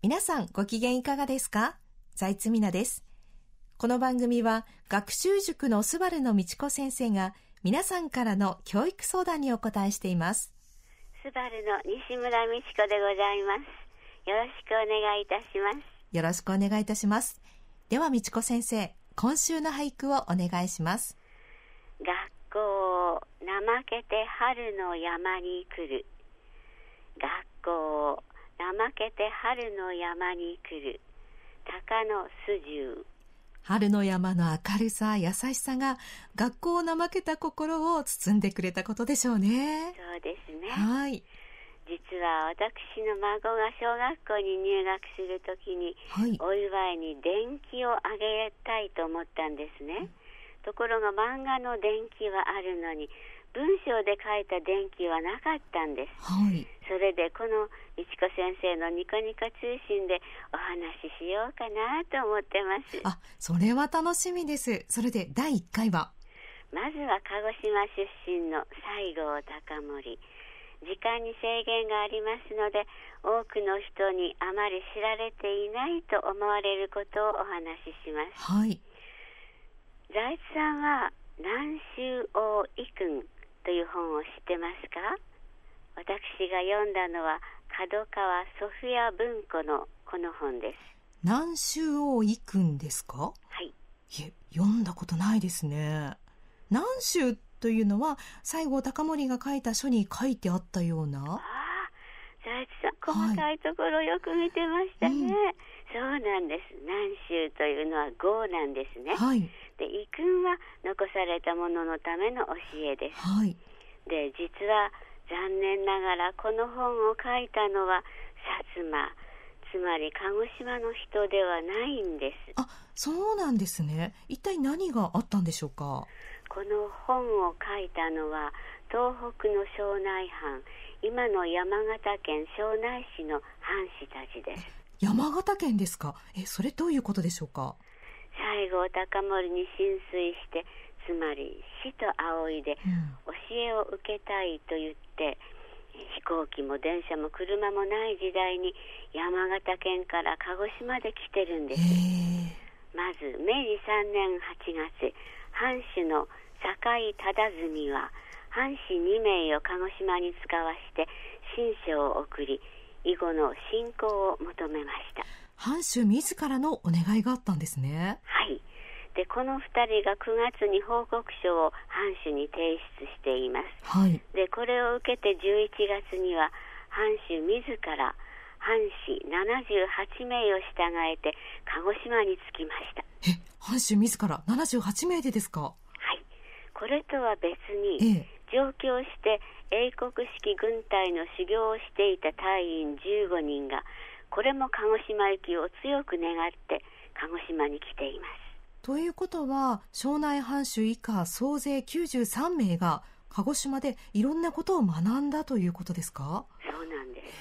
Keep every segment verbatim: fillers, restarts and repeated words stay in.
皆さんご機嫌いかがですか？財津美奈です。この番組は学習塾のスバルの道子先生が皆さんからの教育相談にお答えしています。 スバルの西村美智子でございます。よろしくお願いいたします。 よろしくお願いいたします。では美智子先生、今週の俳句をお願いします。 学校怠けて春の山に来る。学校怠けて春の山に来る。鷹の巣十。 春の山の明るさ、優しさが学校を怠けた心を包んでくれたことでしょうね。 そうですね。 はい。 実は私の孫が小学校に入学するときに、はい、お祝いに電気をあげたいと思ったんですね。うん、ところが漫画の電気はあるのに文章で書いた電気はなかったんです。はい、それでこの美智子先生のニコニコ通信でお話ししようかなと思ってます。 あ、それは楽しみです。それでだいいっかいは、 まずは鹿児島出身の西郷隆盛。時間に制限がありますので、多くの人にあまり知られていないと思われることをお話しします。はい。財津さんは南州王遺訓という本を知ってますか？私が読んだのは角川ソフィア文庫のこの本です。 南州王遺訓ですか？はい。いえ、読んだことないですね。南州というのは西郷隆盛が書いた書に書いてあったような。ああ、 財津さん細かいところよく見てましたね。はい、うん、そうなんです。南州というのは号なんですね。はい。で、遺訓は残されたもののための教えです。はい。で、実は残念ながらこの本を書いたのは薩摩、つまり鹿児島の人ではないんです。 あ、そうなんですね。一体何があったんでしょうか？ この本を書いたのは東北の庄内藩、今の山形県庄内市の藩士たちです。 山形県ですか？え、それどういうことでしょうか？ 西郷隆盛に心酔して、つまり死と仰いで教えを受けたいと言って、うん、飛行機も電車も車もない時代に山形県から鹿児島で来てるんです。まずめいじさんねんはちがつ、藩主の酒井忠純は藩士にめいを鹿児島に使わして親書を送り、以後の侵攻を求めました。 藩主自らのお願いがあったんですね。 はい。で、このふたりがくがつに報告書を藩主に提出しています。はい。で、これを受けてじゅういちがつには藩主自ら藩士ななじゅうはちめいを従えて鹿児島に着きました。 え、藩主自らななじゅうはちめいでですか？はい。 これとは別に、ええ、上京して英国式軍隊の修行をしていた隊員じゅうごにんが、これも鹿児島行きを強く願って鹿児島に来ています。 ということは、庄内藩主以下総勢きゅうじゅうさんめいが鹿児島でいろんなことを学んだということですか？ そうなんです。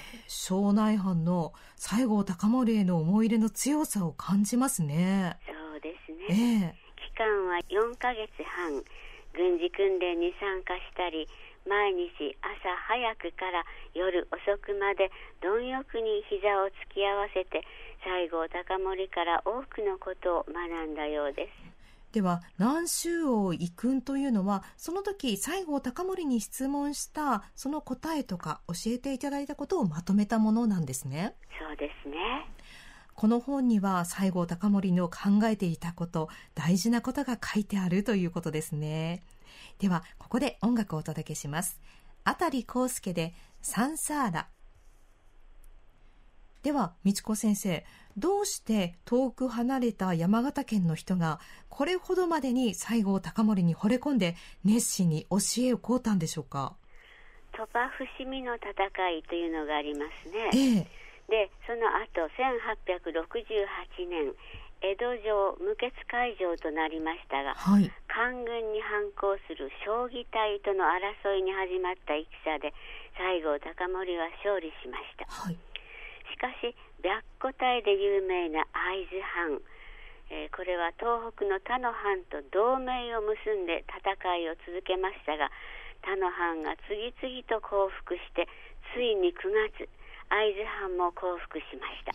庄内藩の西郷隆盛への思い入れの強さを感じますね。 そうですね。ええ、期間はよんかげつはん、軍事訓練に参加したり、毎日朝早くから夜遅くまで貪欲に膝を突き合わせて西郷隆盛から多くのことを学んだようです。 では南州王遺訓というのは、その時西郷隆盛に質問したその答えとか教えていただいたことをまとめたものなんですね。 そうですね。 この本には西郷隆盛の考えていたこと、大事なことが書いてあるということですね。ではここで音楽をお届けします。辺康介でサンサーラ。では美智子先生、どうして遠く離れた山形県の人がこれほどまでに西郷隆盛に惚れ込んで熱心に教えを請うたんでしょうか？ 鳥羽伏見の戦いというのがありますね。 ええ、 で、その後せんはっぴゃくろくじゅうはちねん、江戸城無血開城となりましたが、はい、官軍に反抗する彰義隊との争いに始まった戦で西郷隆盛は勝利しました。はい、しかし白虎隊で有名な会津藩、えー、これは東北の他の藩と同盟を結んで戦いを続けましたが、他の藩が次々と降伏して、ついにくがつ会津藩も降伏しました。うん、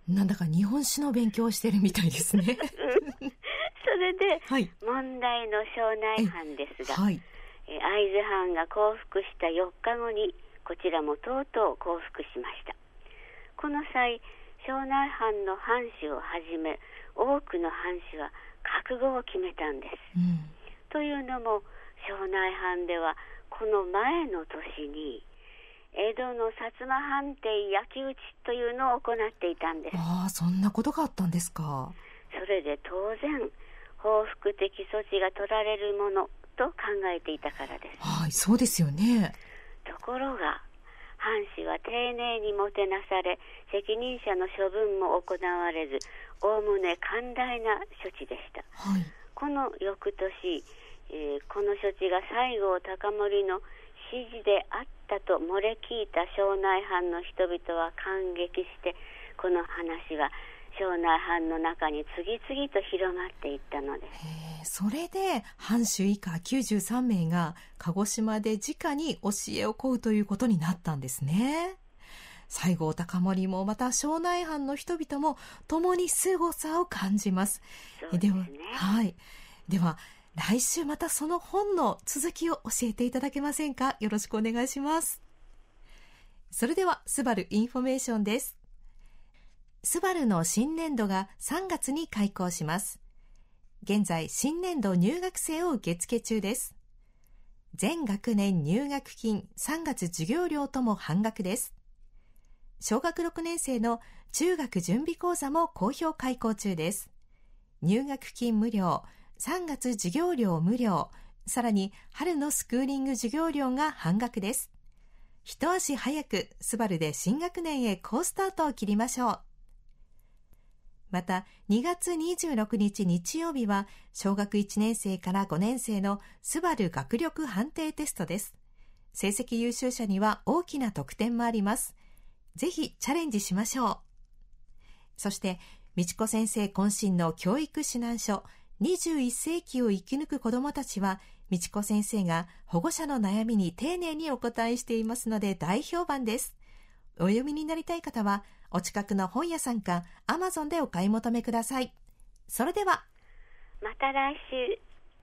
なんだか日本史の勉強をしてるみたいですね。 それで、 はい、 問題の庄内藩ですが、 はい、 え会津藩が降伏したよっかごにこちらもとうとう降伏しました。この際、庄内藩の藩主をはじめ多くの藩主は覚悟を決めたんです、うん、というのも庄内藩ではこの前の年に江戸の薩摩藩邸焼き討ちというのを行っていたんです。 ああ、そんなことがあったんですか。 それで当然報復的措置が取られるものと考えていたからです。 はい、そうですよね。 ところが藩士は丁寧にもてなされ、責任者の処分も行われず、おおむね寛大な処置でした、はい、この翌年、えー、この処置が西郷隆盛の指示であったと漏れ聞いた庄内藩の人々は感激して、この話は庄内藩の中に次々と広まっていったのです。 それで藩主以下きゅうじゅうさんめいが鹿児島で直に教えを請うということになったんですね。西郷隆盛もまた庄内藩の人々も共に凄さを感じます。 そうですね。 では、はい、では来週またその本の続きを教えていただけませんか。よろしくお願いします。それではスバルインフォメーションです。スバルの新年度がさんがつに開校します。現在新年度入学生を受付中です。全学年入学金さんがつ授業料とも半額です。小学ろくねん生の中学準備講座も好評開講中です。入学金無料、さんがつ授業料無料、さらに春のスクーリング授業料が半額です。一足早くスバルで新学年へ好スタートを切りましょう。またにがつにじゅうろくにち日曜日は小学いちねん生からごねん生のスバル学力判定テストです。成績優秀者には大きな特典もあります。ぜひチャレンジしましょう。そして美智子先生渾身の教育指南書にじゅういっせいきを生き抜く子どもたちは、美智子先生が保護者の悩みに丁寧にお答えしていますので大評判です。お読みになりたい方はお近くの本屋さんかアマゾンでお買い求めください。それではまた来週。